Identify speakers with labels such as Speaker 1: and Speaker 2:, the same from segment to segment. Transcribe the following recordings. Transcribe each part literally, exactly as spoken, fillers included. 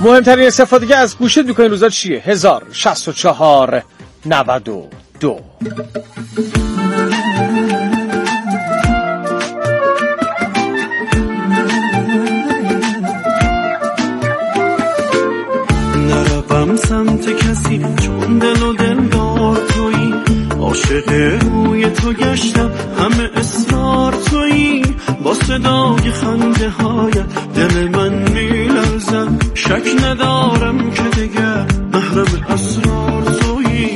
Speaker 1: مهمترین استفاده از گوشی تو این روزا چیه؟ هزار شصت و چهار نود و دو.
Speaker 2: نروم سمت کسی چون دل و دلدار تویی، عاشق روی تو گشتم همه اصرار تویی، با صدای خنده هایت دل من میلرزد، شک ندارم که دیگر محرم اسرار تویی.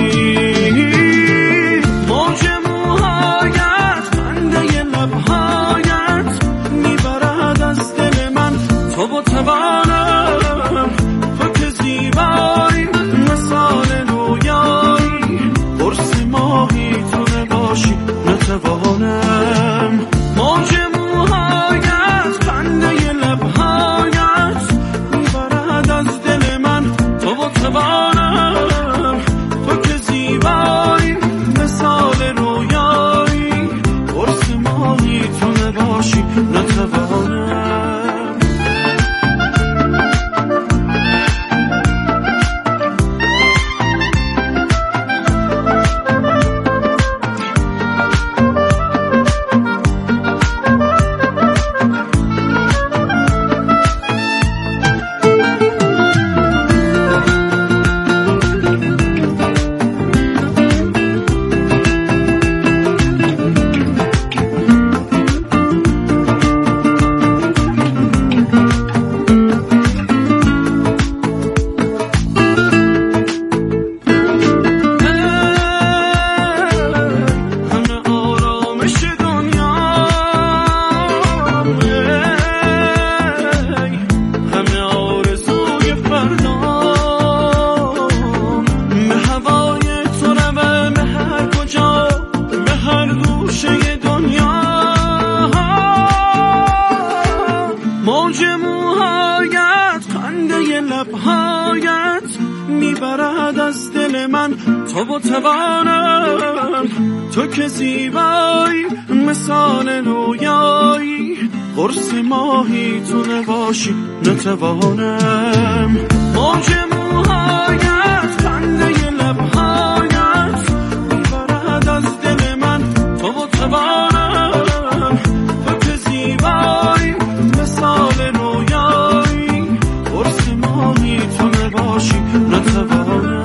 Speaker 2: موج موهایت خنده لبهایت میبرد از دل من، تو با توانم تو که زیبایی مثال رویایی، قرص ماهی تو نباشی نتوانم. موج موهایت خنده لبهایت میبرد از دل من، تو با توانم تو که زیبایی مثال رویایی، قرص ماهی تو نباشی نتوانم. موج موهایت خنده لبهایت میبرد از دل من، تو با توانم تو که زیبایی مثال رویایی، قرص ماهی تو نباشی نتوانم. موج موهایت خنده لبهایت میبرد از دل من، تو با توانم تو که زیبایی مثال رویایی، قرص ماهی تو نباشی نتوانم.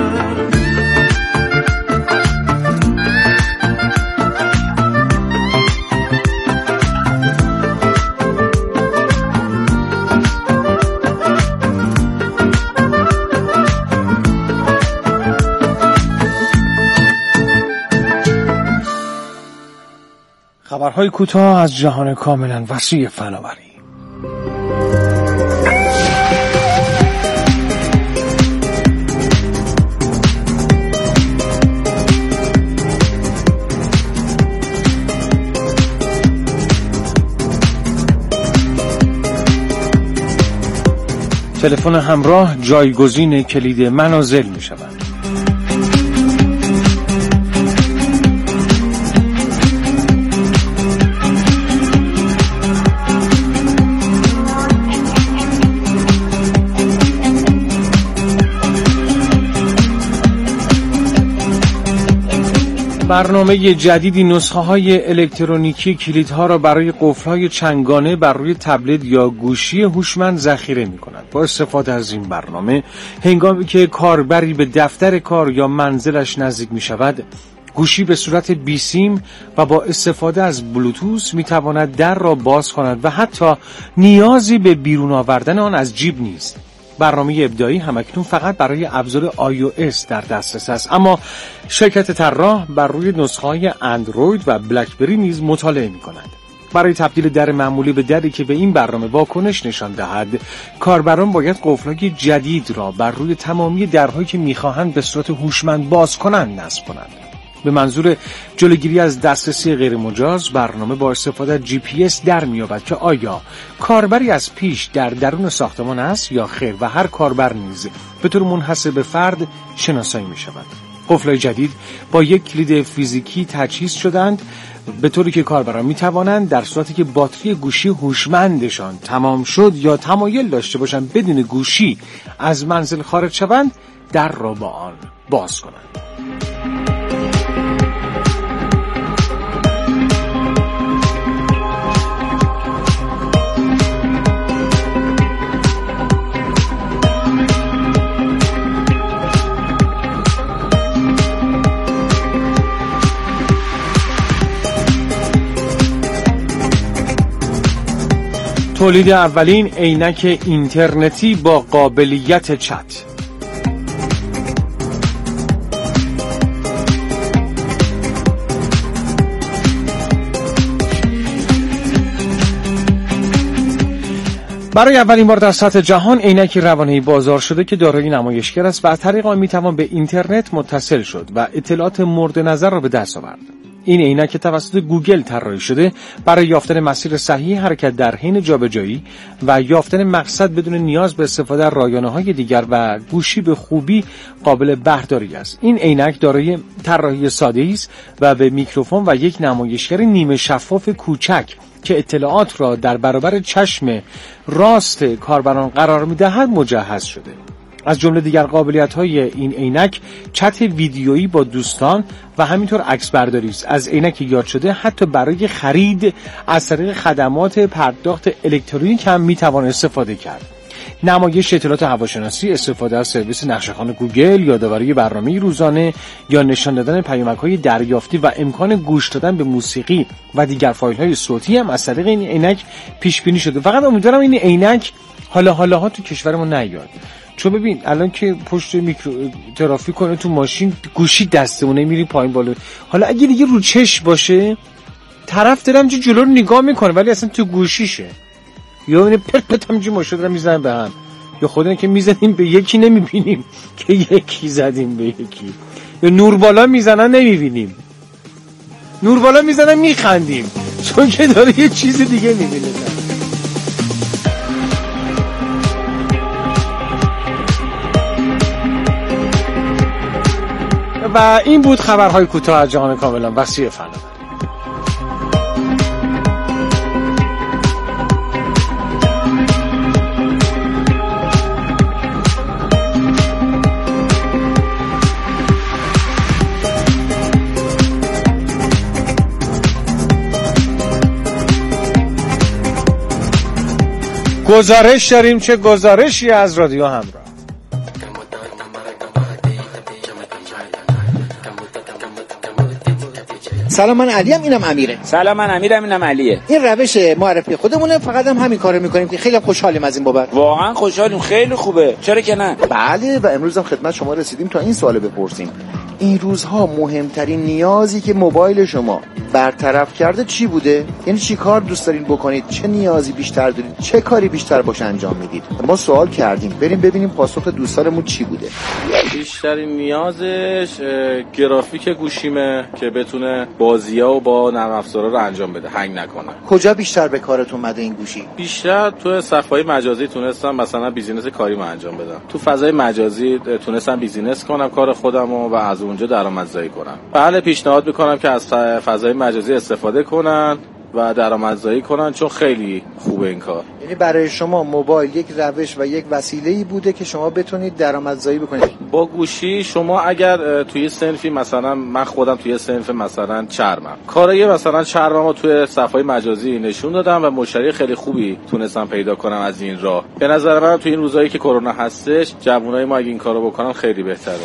Speaker 1: خبرهای کوتاه از جهان کاملا وسیع فناوری. تلفن همراه جایگزین کلید منازل می شود. برنامه جدیدی نسخه های الکترونیکی کلیدها را برای قفل‌های چنگانه بر روی تبلت یا گوشی هوشمند ذخیره می‌کند. با استفاده از این برنامه هنگامی که کاربری به دفتر کار یا منزلش نزدیک می‌شود، گوشی به صورت بی سیم و با استفاده از بلوتوث می‌تواند در را باز کند و حتی نیازی به بیرون آوردن آن از جیب نیست. برنامه ابداعی همکنون فقط برای ابزار آی او اس در دسترس است، اما شرکت طراح بر روی نسخه‌های اندروید و بلکبری نیز مطالعه می‌کند. برای تبدیل در معمولی به دری که به این برنامه واکنش نشان دهد، کاربران باید قفل‌های جدید را بر روی تمامی درهایی که می‌خواهند به صورت هوشمند باز کنند نصب کنند. به منظور جلوگیری از دسترسی غیرمجاز، برنامه با استفاده از جی پی اس در می‌یابد که آیا کاربری از پیش در درون ساختمان است یا خیر و هر کاربر نیز به طور منحصر به فرد شناسایی می‌شود. قفل‌های جدید با یک کلید فیزیکی تجهیز شدند به طوری که کاربران می‌توانند در صورتی که باتری گوشی هوشمندشان تمام شد یا تمایل داشته باشند بدون گوشی از منزل خارج شوند، در را با آن باز کنند. تولید اولین عینک اینترنتی با قابلیت چت. برای اولین بار در سطح جهان عینکی روانه‌ای بازار شده که دارای نمایشگر است و از طریق آن میتوان به اینترنت متصل شد و اطلاعات مورد نظر را به دست آورد. این عینک توسط گوگل طراحی شده برای یافتن مسیر صحیح حرکت در حین جابجایی و یافتن مقصد بدون نیاز به استفاده از رایانه‌های دیگر و گوشی به خوبی قابل برداری است. این عینک دارای طراحی ساده‌ای است و به میکروفون و یک نمایشگر نیمه شفاف کوچک که اطلاعات را در برابر چشم راست کاربران قرار می‌دهد مجهز شده. از جمله دیگر قابلیت‌های این عینک چت ویدیویی با دوستان و همینطور عکس برداری است. از عینک یاد شده حتی برای خرید از طریق خدمات پرداخت الکترونیک هم می‌توان استفاده کرد. نمایش اطلاعات هواشناسی، استفاده از سرویس نقشه‌خوان گوگل، یادآوری برنامه روزانه یا نشان دادن پیامک‌های دریافتی و امکان گوش دادن به موسیقی و دیگر فایل‌های صوتی هم از طریق این عینک پیش بینی شده. فقط امیدوارم این عینک حالا حالاها تو کشورمون نیاد. چون ببین الان که پشت میکرو ترافیک کنه تو ماشین گوشی دستمونه میری پایین بالا، حالا اگه دیگه رو چشم باشه طرف دارم چه جلو رو نگاه میکنه ولی اصلا تو گوشیشه، یا اینه پرت پرت همینجوری ماشین دارم میزنن به هم، یا خودمون که میزنیم به یکی نمیبینیم که یکی زدیم به یکی، یا نور بالا میزنن نمیبینیم، نور بالا میزنن میخندیم چون که داره یه چیز دیگه میبینه. و این بود خبرهای کوتاه از جهان کاملا وسیع فناوری. گزارش داریم، چه گزارشی از رادیو همراه.
Speaker 3: سلام، من علیم، اینم امیره.
Speaker 4: سلام، من امیرم، اینم علیه.
Speaker 3: این روش معرفی خودمونه، فقط هم همین کارو میکنیم که خیلی خوشحالیم از این بابت.
Speaker 4: واقعا خوشحالیم، خیلی خوبه، چرا که نه.
Speaker 3: بله، و امروز هم خدمت شما رسیدیم تا این سوالو بپرسیم. این روزها مهمترین نیازی که موبایل شما برطرف کرده چی بوده؟ یعنی چی کار دوست دارین بکنید؟ چه نیازی بیشتر دارید؟ چه کاری بیشتر باش انجام میدید؟ ما سوال کردیم، بریم ببینیم پاسخ دوستانمون چی بوده.
Speaker 5: بیشترین نیازش گرافیک گوشیمه که بتونه بازی‌ها و با نرم افزارا رو انجام بده، هنگ نکنه.
Speaker 3: کجا بیشتر به کارتون اومده این گوشی؟
Speaker 5: بیشتر تو صفحه‌های مجازی تونستم مثلا بیزینس کاریمو انجام بدم. تو فضای مجازی تونستم بیزینس کنم کار خودمو و از اونجا درآمدزایی کنم. بله، پیشنهاد میکنم که از فضای مجازی استفاده کنن و درآمدزایی کنن چون خیلی خوبه این کار.
Speaker 3: یعنی برای شما موبایل یک روش و یک وسیله‌ای بوده که شما بتونید درآمدزایی بکنید.
Speaker 5: با گوشی شما اگر توی صنفی، مثلا من خودم توی صنف مثلا چرمم، کارای مثلا چرممو توی صفحه مجازی نشون دادم و مشتری خیلی خوبی تونستم پیدا کنم از این راه. به نظر من توی این روزایی که کرونا هستش جوونای ما اگه این کارو بکنن خیلی بهتره.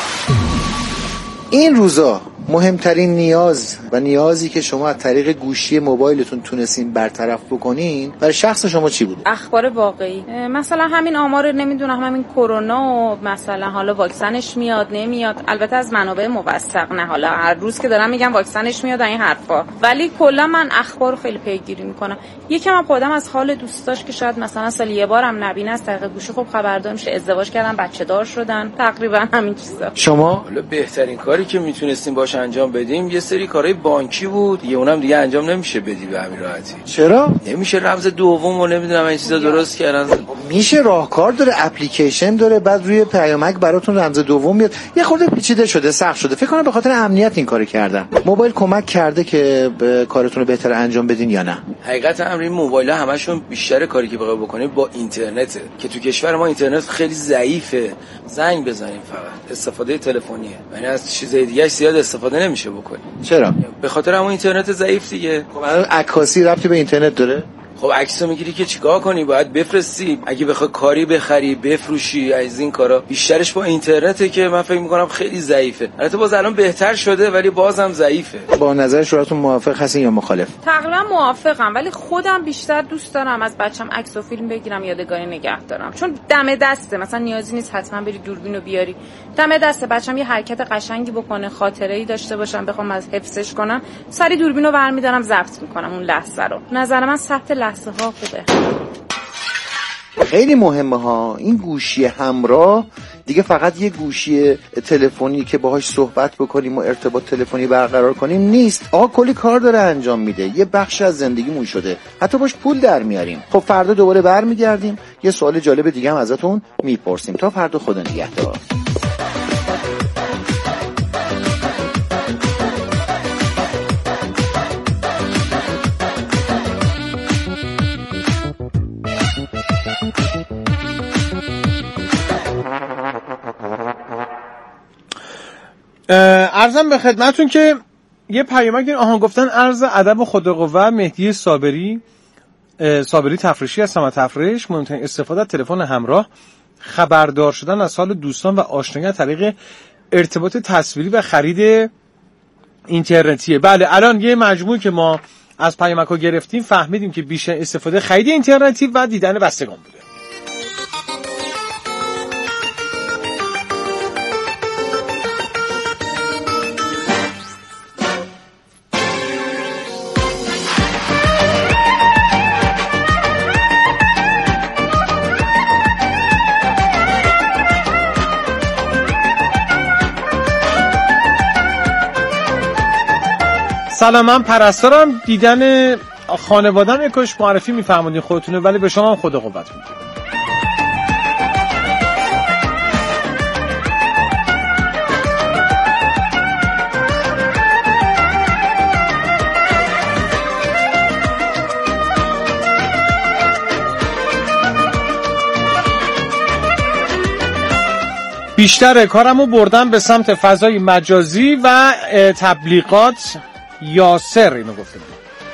Speaker 3: این روزا مهمترین نیاز و نیازی که شما از طریق گوشی موبایلتون تونستین برطرف بکنین برای شخص شما چی بود؟
Speaker 6: اخبار واقعی، مثلا همین آمار نمیدونم همین کرونا و مثلا حالا واکسنش میاد نمیاد، البته از منابع موثق، نه حالا هر روز که دارم میگم واکسنش میاد این حرفا، ولی کلا من اخبار خیلی پیگیری میکنم. یکم هم خودم از حال دوستاش که شاید مثلا سال یه بارم نبینه از طریق گوشی خب خبردار میشه، ازدواج کردن، بچه دار شدن، تقریبا همین چیزا.
Speaker 3: شما
Speaker 4: حالا بهترین کاری که میتونستیم باش انجام بدیم یه سری کارهای بانکی بود، دیگه اونم دیگه انجام نمیشه بدی به همین راحتی.
Speaker 3: چرا؟
Speaker 4: نمیشه رمز دوم و نمیدونم این چیزا درست کردن.
Speaker 3: میشه راهکار داره، اپلیکیشن داره، بعد روی پیامک براتون رمز دوم میاد. یه خورده پیچیده شده، سخت شده. فکر کنم به خاطر امنیت این کارو کردن. موبایل کمک کرده که کارتون رو بهتر انجام بدین یا نه؟
Speaker 4: حقیقت امر این موبایل‌ها همشون بیشتر کاری که بخوای بکنی با اینترنته که تو کشور ما اینترنت خیلی ضعیفه. زنگ بزنیم فقط، استفاده تلفنیه، یعنی از چیزای دیگه زیاد استفاده نمیشه بکنی.
Speaker 3: چرا؟
Speaker 4: به خاطر همون اینترنت ضعیف دیگه.
Speaker 3: خب الان عکاسی ربطی به اینترنت داره؟
Speaker 4: خب عکسو میگیری که چیکار کنی؟ باید بفرستی. اگه بخوای کاری بخری بفروشی از این کارا بیشترش با اینترنته که من فکر میکنم خیلی ضعیفه. البته باز الان بهتر شده ولی بازم ضعیفه.
Speaker 3: با نظر شوراتون موافق هستین یا مخالف؟
Speaker 6: تقریبا موافقم، ولی خودم بیشتر دوست دارم از بچم عکس و فیلم بگیرم، یادگاری نگه دارم، چون دم دسته. مثلا نیازی نیست حتما بری دوربینو بیاری، دم دسته بچم یه حرکت قشنگی بکنه، خاطره‌ای داشته باشم، بخوام از حفظش کنم، سری دوربینو برمی‌دارم ضبط می‌کنم اون لحظه رو. نظر من ثبت لحظه ها خوبه.
Speaker 3: خیلی مهمه ها. این گوشی همراه دیگه فقط یه گوشی تلفنی که باهاش صحبت بکنیم و ارتباط تلفنی برقرار کنیم نیست. آقا کلی کار داره انجام میده، یه بخش از زندگیمون شده، حتی باش پول در میاریم. خب فردا دوباره برمیگردیم یه سوال جالب دیگه هم ازتون میپرسیم. تا فردا، خدا نگهدار.
Speaker 1: عرضم به خدمتون که یه پیامک این آهان گفتن عرض ادب و خودقوه. مهدی صابری صابری تفریشی هستم از تفریش. مهمترین استفاده از تلفن همراه خبردار شدن از حال دوستان و آشنایی از طریق ارتباط تصویری و خرید اینترنتیه. بله الان یه مجموعی که ما از پیامک‌ها گرفتیم فهمیدیم که بیشتر استفاده خرید اینترنتی و دیدن بستگان بوده. سلام، من پرستارم. دیدن خانواده‌ام یکش معرفی میفرمایید خودتونه، ولی به شما هم خدا قوت میده. بیشتر کارمو بردم به سمت فضای مجازی و تبلیغات. یاسر اینو گفته بود.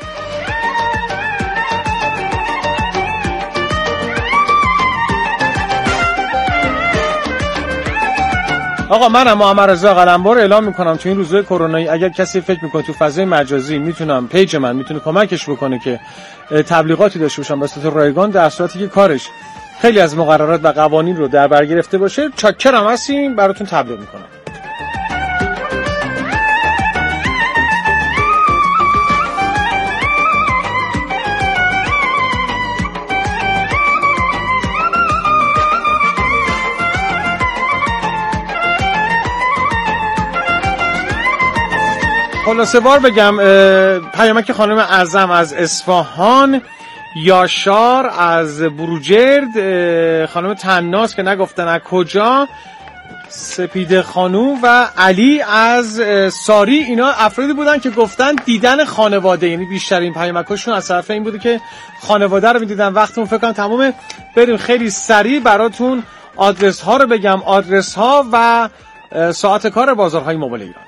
Speaker 1: آقا منم محمد رضا قلمبر اعلام میکنم تو این روزهای کرونایی اگر کسی فکر میکنه تو فضای مجازی میتونم پیج من میتونه کمکش بکنه که تبلیغاتی داشته باشم به صورت رایگان، در صورتی که کارش خیلی از مقررات و قوانین رو در بر گرفته باشه، چاکرم هستیم، براتون تبلیغ میکنم. خلاصه بار بگم، پیامک خانم اعظم از اصفهان، یاشار از بروجرد، خانم تناس که نگفتن از کجا، سپید خانوم و علی از ساری، اینا افرادی بودن که گفتن دیدن خانواده، یعنی بیشتر این پیامکاشون از طرف این بوده که خانواده رو می‌دیدن. وقتمون فکر کنم تمومه، بریم خیلی سریع براتون آدرس ها رو بگم، آدرس ها و ساعت کار بازارهای موبایل ایران.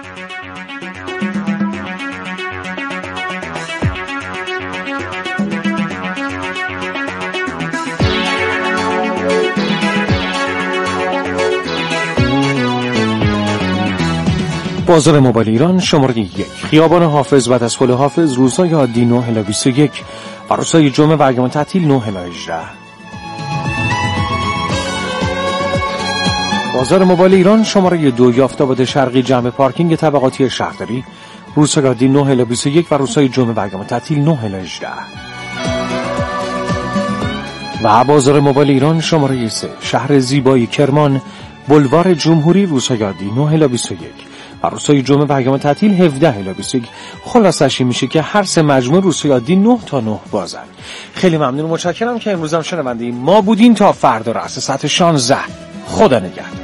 Speaker 1: بازار موبایل ایران شماره یک، خیابان حافظ بعد از پل حافظ، روزهای عادی نه الی بیست و یک و روزهای جمعه و ایام تعطیل نه الی هجده. بازار موبایل ایران شماره دو، یافت‌آباد شرقی جمع پارکینگ طبقاتی شهرداری، روزهای عادی نه الی بیست و یک و روزهای جمعه و ایام تعطیل نه الی هجده. و بازار موبایل ایران شماره سه، شهر زیبای کرمان، بلوار جمهوری، روزهای عادی نه الی بیست و یک و روزهای جمعه و ایام تعطیل هفده الی بیست و یک. خلاصش این میشه که هر سه مجموعه روزهای عادی نه تا نه بازن. خیلی ممنون و متشکرم که امروز هم شنونده ما بودین. تا فردا رأس ساعت شانزده. خدا نگهدار.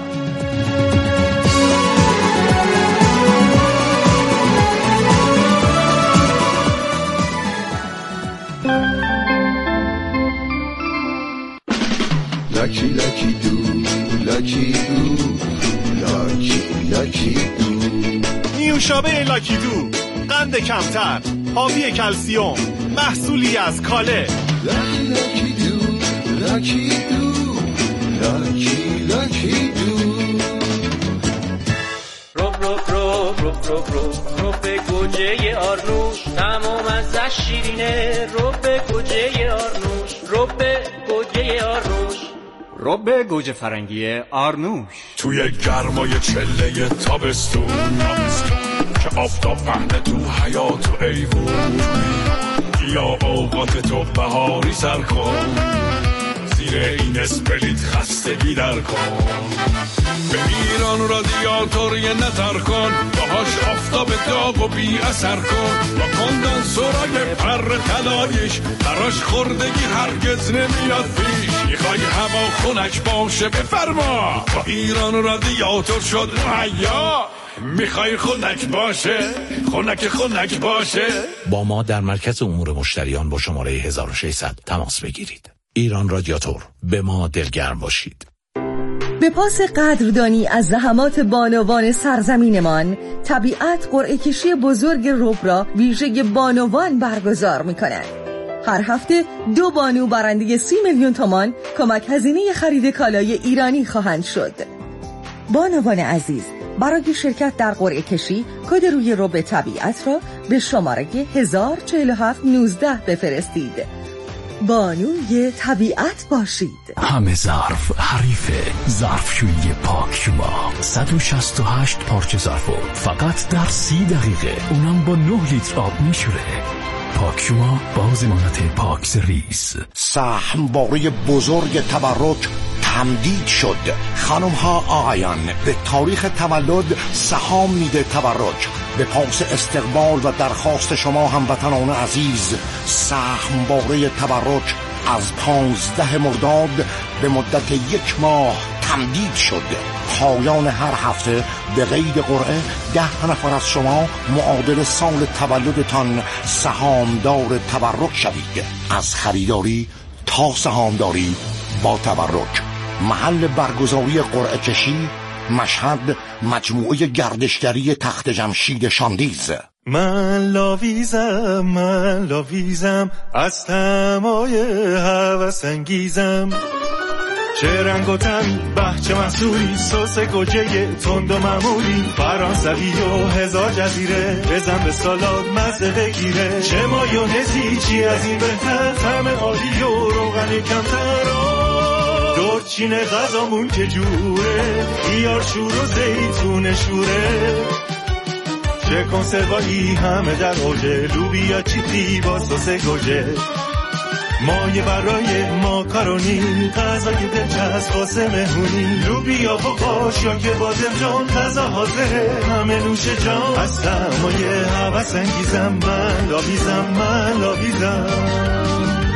Speaker 7: Lucky, lucky do, lucky do, lucky, lucky do.
Speaker 8: نیوشابه لاکی دو، قند کمتر، حاوی کلسیوم، محصولی از کاله.
Speaker 7: Lucky, lucky do, lucky do, lucky, lucky do.
Speaker 9: روب روب روب روب روب روب روب به گوجه آرنوش، تمام از شیرینه. روب به گوجه آرنوش، روب به گوجه آرنوش،
Speaker 10: رب گوجه فرنگی آرنوش.
Speaker 8: توی گرمای چله تابستون که آفتاب پهنه تو حیات و ایوون، یا اوقات تو بهاری سر کن، زیر این اسپریت خستگی در کن. به ایران رادیاتور یه نظر کن، باهاش آفتاب داغ و بی اثر کن. با کندنسورای پر طلاییش براش خوردگی هرگز نمیاد پیش. میخوای هوا خنک باشه بفرما، با ایران رادیاتور شد مهیا. میخوای خنک باشه، خنک خنک باشه.
Speaker 11: با ما در مرکز امور مشتریان با شماره هزار و ششصد تماس بگیرید. ایران رادیاتور، به ما دلگرم باشید.
Speaker 12: به پاس قدردانی از زحمات بانوان سرزمینمان، طبیعت قرعه کشی بزرگ رب را ویژه بانوان برگزار می‌کند. هر هفته دو بانو برنده سی میلیون تومان کمک هزینه خرید کالای ایرانی خواهند شد. بانوان عزیز، برای شرکت در قرعه کشی کد روی رب طبیعت را به شماره هزار و چهل و هفت نوزده بفرستید. بانوی طبیعت باشید.
Speaker 13: همه ظرف حریفه. ظرفشویی پاکشوما صد و شصت و هشت پارچه ظرفو فقط در سی دقیقه، اونم با نه لیتر آب میشوره. پاکشوما با ضمانت پاکس ریس.
Speaker 14: سهم باره بزرگ تبرک تمدید شد. خانم ها آقایان، به تاریخ تولد سهام میده تبرک. به پاس استقبال و درخواست شما هموطنان عزیز، سهم باره تبرک از پانزده مرداد به مدت یک ماه تمدید شد. پایان هر هفته به قید قرعه ده نفر از شما معادل سال تولدتان سهامدار تبرک شوید. از خریداری تا سهامداری با تبرک. محل برگزاری قرعه کشی مشهد، مجموعه گردشگری تخت جمشید شاندیز.
Speaker 2: من لاویزم، من لاویزم، از تمای هوس انگیزم. چه رنگ و تمی، بهچه مسئولی، سس گوجه تند و معمولی، فرانسوی و هزار جزیره، بزن به سالاد مزه بگیره. چه مایونزی، چی از این بهتر، طعم عالی و روغن کمتر. دورچین غذامون که جوره، بیار شور و زیتون شوره. چه کنسروایی همه در اوجه، لوبیا چیپی با سس گوجه. مایه برای ماکارونی، غذای دلچسب واسه مهمونی. لوبیا با قاشق بادمجان، غذا حاضره همه نوش جان. از سرمایه هوس انگیزم، من لاویزم، من لاویزم.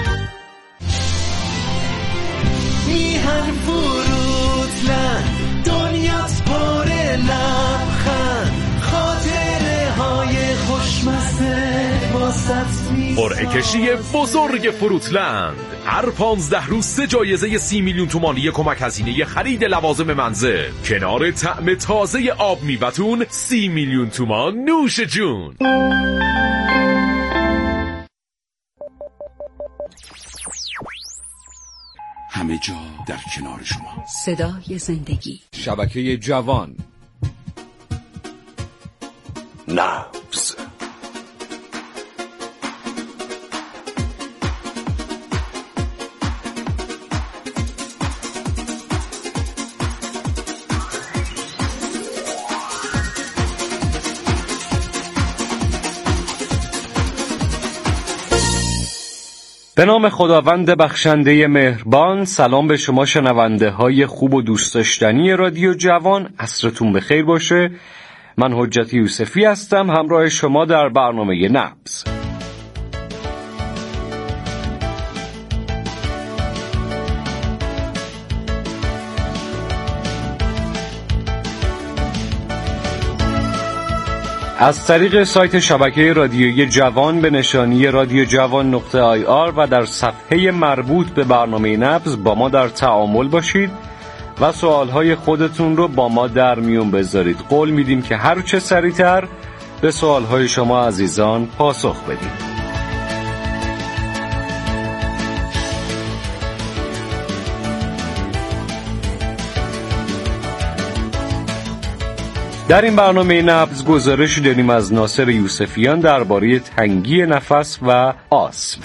Speaker 2: میهن فروتلند، دنیاست پر لبخند، خاطره های خوشمزه واسط میزان.
Speaker 15: قرعه کشی بزرگ فروتلند، هر پانزده روز سه جایزه سی میلیون تومانی کمک هزینه خرید لوازم منزل، کنار طعم تازه آب میوه‌تون سی میلیون تومان نوش جون.
Speaker 16: همه جا در کنار شما.
Speaker 17: صدای زندگی.
Speaker 16: شبکه جوان.
Speaker 14: نبض.
Speaker 18: به نام خداوند بخشنده مهربان. سلام به شما شنونده های خوب و دوست داشتنی رادیو جوان، عصرتون بخیر باشه. من حجت یوسفی هستم، همراه شما در برنامه نبض. از طریق سایت شبکه رادیویی جوان به نشانی رادیو جوان نقطه آی آر و در صفحه مربوط به برنامه نبض با ما در تعامل باشید و سوالهای خودتون رو با ما در میون بذارید. قول میدیم که هر چه سریعتر به سوالهای شما عزیزان پاسخ بدیم. در این برنامه نبض گزارشی داریم از ناصر یوسفیان درباره تنگی نفس و آسم.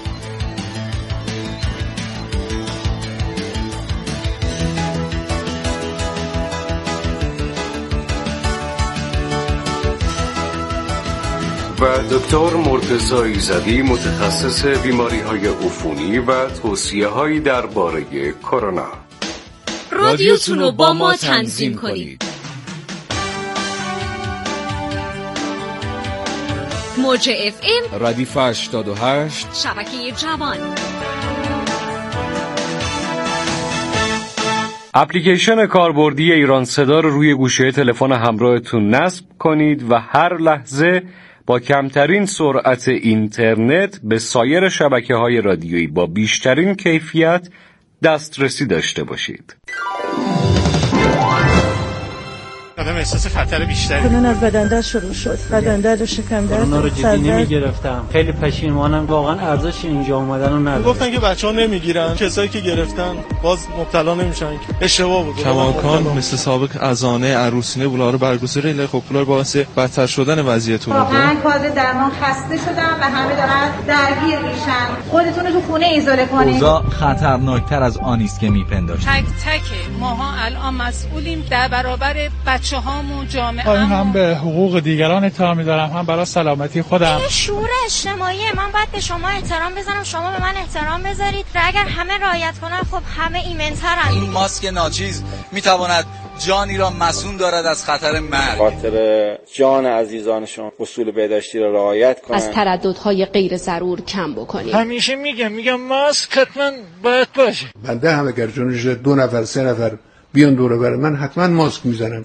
Speaker 18: و دکتر مرتضی ایزدی متخصص بیماری‌های عفونی و توصیه‌هایی درباره کرونا.
Speaker 17: رادیوتون رو با ما تنظیم کنید. موج اف ام
Speaker 16: ردیف هشتاد و هشت
Speaker 17: شبکه جوان.
Speaker 18: اپلیکیشن کاربردی ایران صدا رو روی گوشه تلفن همراهتون نصب کنید و هر لحظه با کمترین سرعت اینترنت به سایر شبکه‌های رادیویی با بیشترین کیفیت دسترسی داشته باشید.
Speaker 19: آدم احساس خطر بیشتری
Speaker 20: کنون از بدن درد شروع شد، بدن درد و شکم درد.
Speaker 21: اونا رو جدی نمیگرفتم، خیلی پشیمانم، واقعا ارزش اینجا اومدن رو نداره.
Speaker 19: گفتن که بچه‌ها نمیگیرن، کسایی که گرفتن باز مبتلا نمیشن. اشتباه بود.
Speaker 22: کماکان مثل سابق اذانه عروسینه بولا رو برگزاری، ولی خب پولار باعث بدتر شدن وضعیتون بود.
Speaker 23: واقعا کادر درمان خسته شدم و همه دارن درگیر میشن. خودتون رو تو خونه ایزوله کنید.
Speaker 24: اوضاع خطرناکتر از آنی است که میپنداشتیم.
Speaker 25: تک تک ماها الان مسئولیم در برابر بچه هامون، جامعه
Speaker 26: هم به حقوق دیگران احترام می‌ذارم، هم برای سلامتی خودم.
Speaker 27: این شعور اجتماعی، من باید به شما احترام بذارم، شما به من احترام بذارید. اگر همه رعایت کنن خب همه ایمن‌ترن.
Speaker 28: این ماسک ناچیز میتواند جانی را مسئول دارد از خطر مرگ.
Speaker 29: خاطر جان عزیزانشون اصول بهداشتی را رعایت کنند.
Speaker 17: از ترددهای غیر ضرور کم بکنید.
Speaker 30: همیشه میگم میگم ماسک حتما باید باشه.
Speaker 31: بنده هم اگر جونش دو نفر سه نفر بیان دوره بر من حتما ماسک میزنم.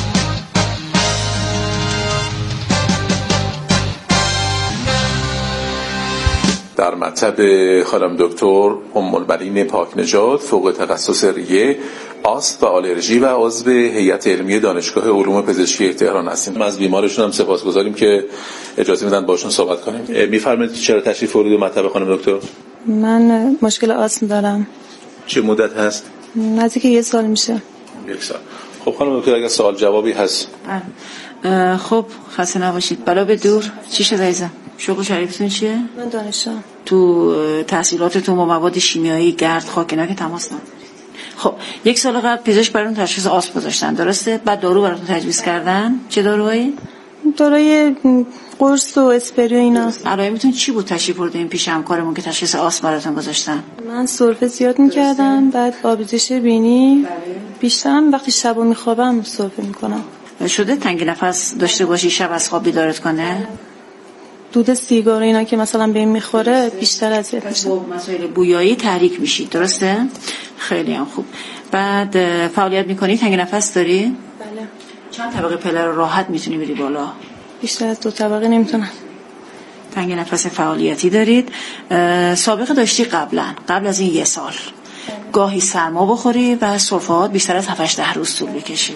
Speaker 32: در مطب خانم دکتر ام البنین پاک نژاد، فوق تخصص ریه، آسم و آلرژی و عضو هیئت علمی دانشگاه علوم پزشکی تهران هستیم. ما از بیمارشون هم سپاسگزاریم که اجازه میدن باشون صحبت کنیم. میفرمایید چرا تشریف آوردید مطب خانم دکتر؟
Speaker 33: من مشکل آسم دارم.
Speaker 32: چه مدت هست؟
Speaker 33: نزدیک یک سال میشه.
Speaker 32: یک سال. خب خانم دکتر اگه سوال جوابی هست.
Speaker 34: خب خسته نباشید. بلا به دور. چی شده عزیزم؟ شغل شریفتون چیه؟
Speaker 33: من دانشجوام.
Speaker 34: تو تحصیلاتتون با مواد شیمیایی، گرد، خاکینک تماس ندارید. خب یک سال قبل پزشک براتون تشخیص آسم گذاشتن، درسته؟ بعد دارو براتون تجویز کردن. چه داروهایی؟
Speaker 33: داروی قرص و اسپری و اینا.
Speaker 34: علائمتون چی بود تشریف بردین پیش همکارمون که تشخیص آسم براتون گذاشتن؟
Speaker 33: من سرفه زیاد می‌کردم، بعد آبریزش بینی، بیشترم وقتی شبا میخوابم سرفه میکنم.
Speaker 34: شده تنگ نفس داشته باشی شب از خواب بیدارت کنه؟
Speaker 33: دود سیگار اینا که مثلا بهم میخوره بیشتر اذیت میشه.
Speaker 34: مسائل بویایی تحریک میشی، درسته؟ خیلی هم خوب. بعد فعالیت میکنی، تنگ نفس داری؟
Speaker 33: بله.
Speaker 34: چند طبقه پله رو راحت میتونی بری بالا؟
Speaker 33: بیشتر از دو طبقه نمیتونم.
Speaker 34: تنگ نفس فعالیتی دارید. سابقه داشتی قبلا، قبل از این یه سال گاهی سرما بخوری و سرفه‌هات بیشتر از هفت ده روز طول بکشه.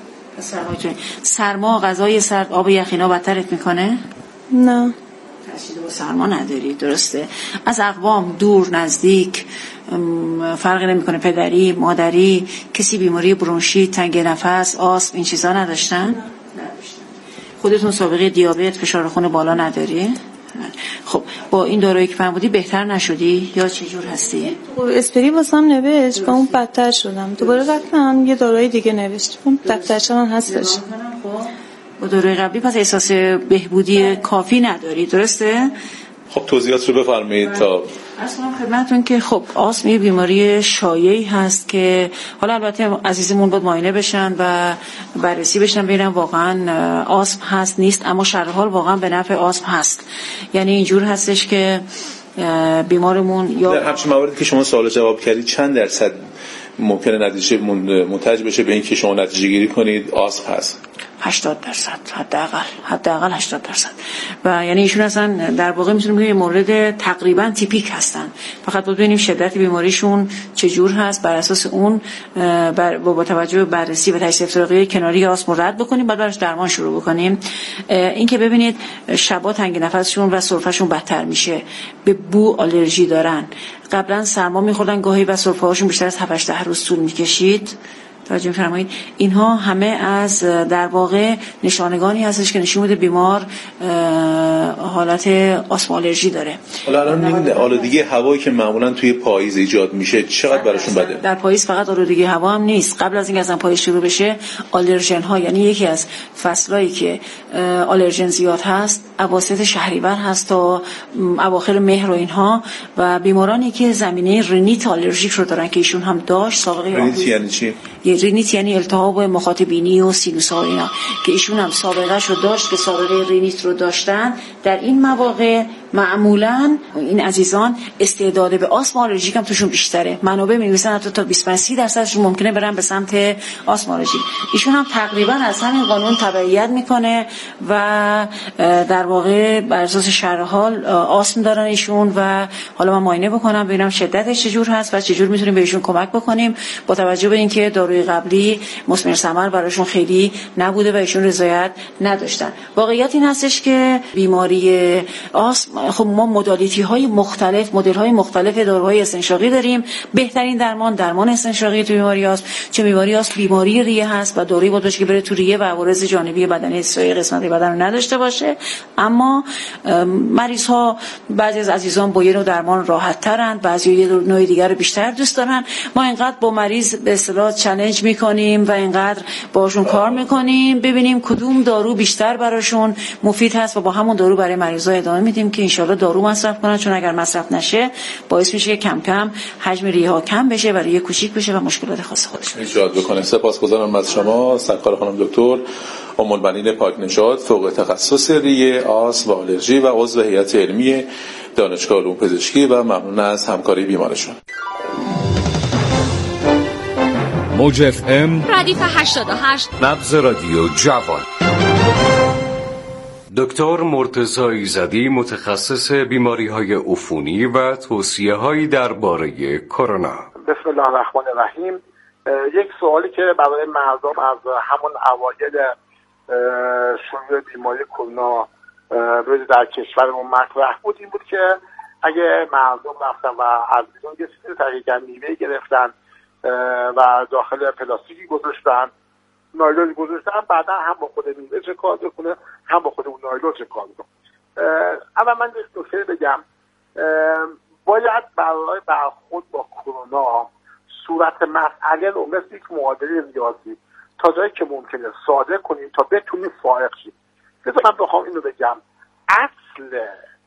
Speaker 34: سرما، غذای سرد، آب یخینا بدترت میکنه؟
Speaker 33: نه.
Speaker 34: ترشید با سرما نداری، درسته؟ از اقوام دور نزدیک فرقی نمیکنه، پدری، مادری، کسی بیماری برونشیت، تنگ نفس، آسم، این چیزا نداشتن؟ نداشتن. خودتون سابقه دیابت، فشار خون بالا نداری؟ خب با این دارویی که فرمودی بهتر نشدی یا چه جور هستی؟
Speaker 33: اسپری واسم نوشت با اون بدتر شدم. دوباره رفتم یه داروی دیگه نوشت. اون دفترچه من هستش.
Speaker 34: با داروی قبلی پس احساس بهبودی کافی نداری، درسته؟
Speaker 32: خب توضیحات رو بفرمایید تا
Speaker 34: اصلا خدمتتون که خب آسم یه بیماری شایعی هست که حالا البته عزیزمون باید معاینه بشن و بررسی بشن ببینن واقعا آسم هست نیست، اما شرح حال واقعا به نفع آسم هست. یعنی اینجور هستش که بیمارمون یا
Speaker 32: در همچین مواردی که شما سوال جواب کردید چند درصد ممکنه نتیجه منتج بشه به اینکه شما نتیجه گیری کنید آسم هست؟
Speaker 34: هشتاد درصد حداقل حداقل هشتاد درصد. و یعنی ایشون اصلا در واقع میتونیم بگیم مورد تقریبا تیپیک هستن، فقط باید ببینیم شدت بیماریشون چجور هست، بر اساس اون بر با توجه به بررسی و تشخیص افتراقی کناری آسم رد بکنیم، بعد براش درمان شروع بکنیم. این که ببینید شبا تنگ نفسشون و سرفهشون بدتر میشه، به بو آلرژی دارن، قبلا سرما میخوردن گاهی و سرفه‌هاشون بیشتر از هفت هشت روز طول میکشید. توجه فرمایید اینها همه از در واقع نشانگانی هستش که نشون میده بیمار حالت آسم آلرژی داره.
Speaker 32: حالا الان این آلودگی هوایی که معمولا توی پاییز ایجاد میشه چقدر براشون بده؟
Speaker 34: در پاییز فقط آلودگی هوا هم نیست، قبل از اینکه اصلا پاییز شروع بشه آلرژن ها، یعنی یکی از فصلایی که آلرژن زیاد هست اواسط شهریور هست تا اواخر مهر و اینها، و بیمارانی که زمینه رینیت آلرژیک رو دارن که ایشون هم داشت سابقه.
Speaker 32: رینیت یعنی چی؟
Speaker 34: رینیت یعنی التهاب مخاط بینی و سینوس‌ها اینا که ایشون هم سابقه شو داشت که سابقه رینیت رو داشتن. در این مواقع معمولاً این عزیزان استعداد به آسم آلرژیک هم توشون بیشتره، منابع می‌نویسن حتی تا بیست و پنج درصدشون ممکنه برن به سمت آسم آلرژیک. ایشون هم تقریبا از همین قانون تبعیت میکنه و در واقع بر اساس شرح حال آسم دارن ایشون و حالا من معاینه بکنم ببینم شدتش چجور هست و چجور میتونیم بهشون کمک بکنیم با توجه به اینکه داروی قبلی مثمر ثمر براشون خیلی نبوده و ایشون رضایت نداشتن. واقعیت این هستش که بیماری آسم خب ما مدالیتی های مختلف مدل های مختلف داروهای استنشاقی داریم. بهترین درمان درمان استنشاقی تو بیماری آسم، چه بیماری آسم بیماری ریه هست و دارویی باید باشه که بره تو ریه و عوارض جانبی بدنی سایر قسمت بدن رو نداشته باشه. اما مریض ها بعضی از عزیزان با یه نوع درمان راحت ترن، بعضی یه نوع دیگر رو بیشتر دوست دارن. ما اینقدر با مریض به اصطلاح چالش میکنیم و اینقدر باشون کار میکنیم ببینیم کدوم دارو بیشتر براشون مفید هست و با همون دارو برای مریضا ادامه میدیم که انشالله دارو مصرف کنن، چون اگر مصرف نشه باعث میشه کم کم حجم ریه ها کم بشه و ریه کوچیک بشه و مشکلات خاص خودش
Speaker 32: ایجاد بکنه. سپاسگزارم از شما سرکار خانم دکتر ام البنین پاکنژاد، فوق تخصص ریه، آسم و آلرژی و عضو هیئت علمی دانشگاه علوم پزشکی و ممنون از همکاری بیمارشون.
Speaker 16: موج اف ام
Speaker 17: ردیف هشتاد و هشت
Speaker 18: نبض رادیو جوان. دکتر مرتضی ایزدی متخصص بیماری‌های عفونی و توصیه‌هایی درباره کرونا.
Speaker 1: بسم الله الرحمن الرحیم. یک سوالی که برای مردم از همون اوایل شروع بیماری کرونا روز در کشورمون مطرح بود این بود که اگه مردم رفتن و از بیرون یه چیزی تهیه کردن، میوه گرفتن و داخل پلاستیکی گذاشتن، نایلون گذاشتن، بعدا هم با خود میوه چه کار بکنه هم با خود اون نایلون چه کار بکنه. اما من یک نکته بگم، باید برای برخورد با کرونا صورت مسئله رو مثل یک معادله ریاضی تا جایی که ممکنه ساده کنیم تا بتونیم فائق شیم. بذار من بخوام اینو بگم، اصل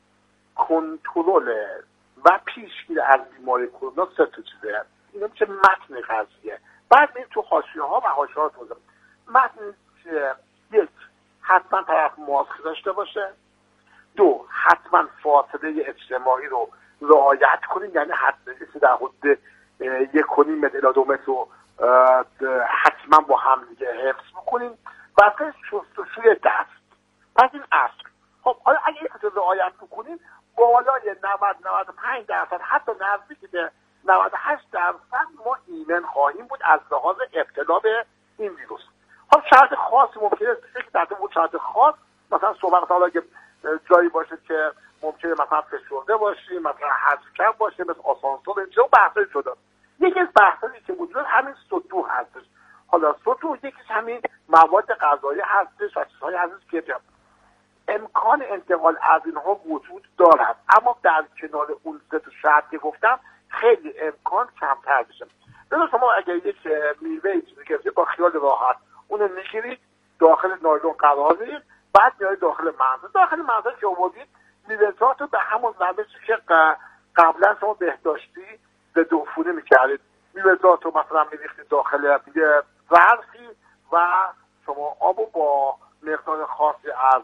Speaker 1: کنترل و پیشگیری از بیماری کرونا سه تا چیزه. اینا میشه متن قضیه. بعد میریم تو حاشیه‌ها و حاشیه‌ها توضیح. متن یک، حتما طرف ماسک داشته باشه. دو، حتما فاصله اجتماعی رو رعایت کنیم، یعنی حتما در حدود یک و نیم متر الی دو متر رو حتما با هم دیگه حفظ بکنیم. بعد شستشوی دست. پس این اصل. خب حالا اگه این رو رعایت بکنیم بالای نود نود و پنج درصد حتی نزدیک به نود و هشت درصد ما ایمن خواهیم بود از لحاظ ابتلا به این ویروس. خب شرط خاصی ممکنه که در اون شرط خاص مثلا صحبت حالا که جایی باشه که ممکنه مثلا فشرده باشی، مثلا حذف کم باشه، مثل آسانسور اینجا بحثی شده. یکی از بحثایی که وجود همین سطوح هستش. حالا سطوح یکیش همین مواد غذایی هستش و چیزهایی هستش که امکان انتقال از اینها وجود دارد، اما در کنار اون سه تا شرط که گفتم خیلی امکان کمتر میشه. مثلا شما اگر یک میوه چیزی گرفتید با خیال راحت اونو میگیرید داخل نایلون قرار میدید، بعد میارید داخل منزل. داخل منزل که آوردید میوه‌جات رو به همون روشی که قبلا شما بهداشتی به دوفونه میکردید، میوه‌جات رو مثلا میریختید داخل یه ظرفی و شما آب رو با مقدار خاصی از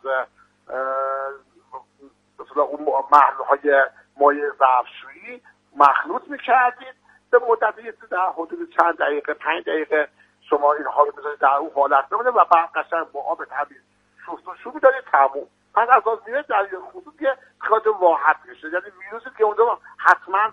Speaker 1: مثلا اون محلول‌های مایع ظرفشویی مخلوط میکردید، به مدتی در حدود چند دقیقه پنج دقیقه شما اینها رو بذارید در اون حالت بمونه و بعد قشنگ با آب تمیز شست و شو می‌دارید تموم. پس از از میره در یه خطوط یه خاطر راحت میشه، یعنی ویروسی که اونجا حتما